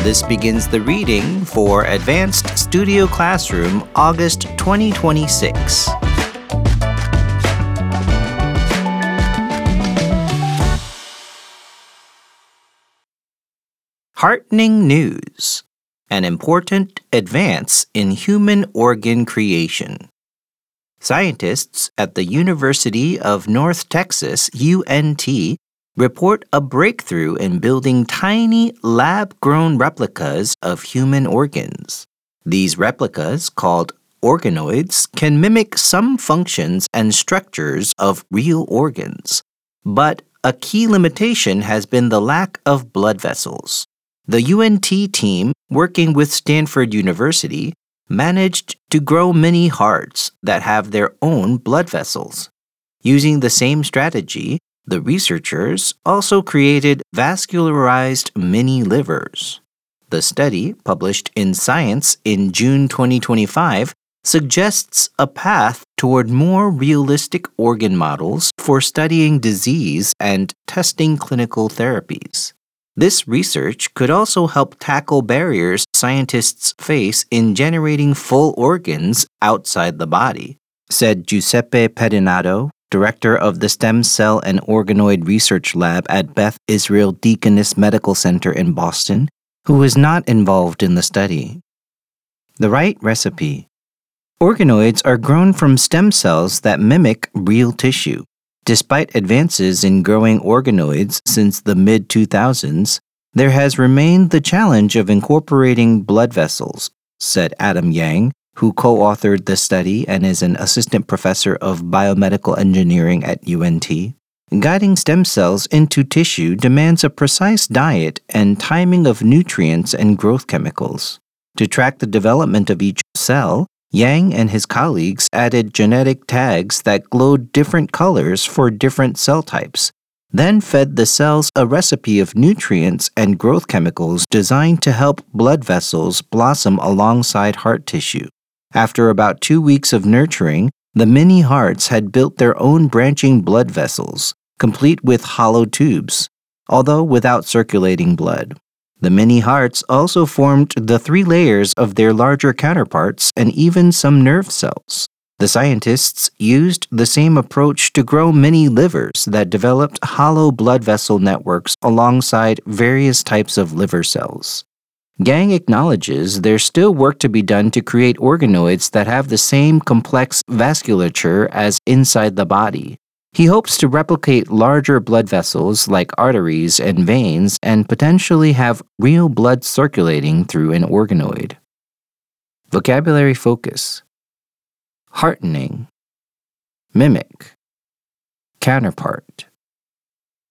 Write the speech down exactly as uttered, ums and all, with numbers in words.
This begins the reading for Advanced Studio Classroom, August twenty twenty-six. Heartening news: an important advance in human organ creation. Scientists at the University of North Texas, U N T, report a breakthrough in building tiny lab-grown replicas of human organs. These replicas, called organoids, can mimic some functions and structures of real organs. But a key limitation has been the lack of blood vessels. The U N T team, working with Stanford University, managed to grow mini hearts that have their own blood vessels. Using the same strategy, the researchers also created vascularized mini livers. The study, published in Science in June twenty twenty-five, suggests a path toward more realistic organ models for studying disease and testing clinical therapies. This research could also help tackle barriers scientists face in generating full organs outside the body, said Giuseppe Pedinato, director of the Stem Cell and Organoid Research Lab at Beth Israel Deaconess Medical Center in Boston, who was not involved in the study. The right recipe. Organoids are grown from stem cells that mimic real tissue. Despite advances in growing organoids since the mid two thousands, there has remained the challenge of incorporating blood vessels, said Adam Yang, who co-authored the study and is an assistant professor of biomedical engineering at U N T. Guiding stem cells into tissue demands a precise diet and timing of nutrients and growth chemicals. To track the development of each cell, Yang and his colleagues added genetic tags that glowed different colors for different cell types, then fed the cells a recipe of nutrients and growth chemicals designed to help blood vessels blossom alongside heart tissue. After about two weeks of nurturing, the mini hearts had built their own branching blood vessels, complete with hollow tubes, although without circulating blood. The mini hearts also formed the three layers of their larger counterparts and even some nerve cells. The scientists used the same approach to grow mini livers that developed hollow blood vessel networks alongside various types of liver cells. Gang acknowledges there's still work to be done to create organoids that have the same complex vasculature as inside the body. He hopes to replicate larger blood vessels like arteries and veins and potentially have real blood circulating through an organoid. Vocabulary focus: heartening, mimic, counterpart.